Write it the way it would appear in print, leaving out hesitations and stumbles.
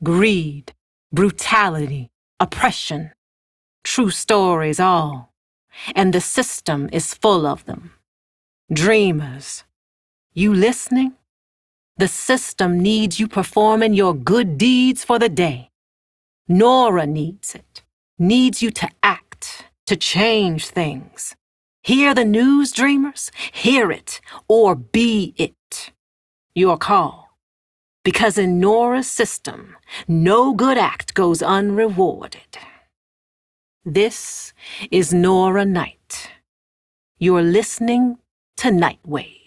greed, brutality, oppression. True stories all, and the system is full of them. Dreamers, you listening? The system needs you performing your good deeds for the day. Nora needs it, needs you to act, to change things. Hear the news, dreamers? Hear it, or be it. Your call. Because in Nora's system, no good act goes unrewarded. This is Nora Night. You're listening to Nightwave.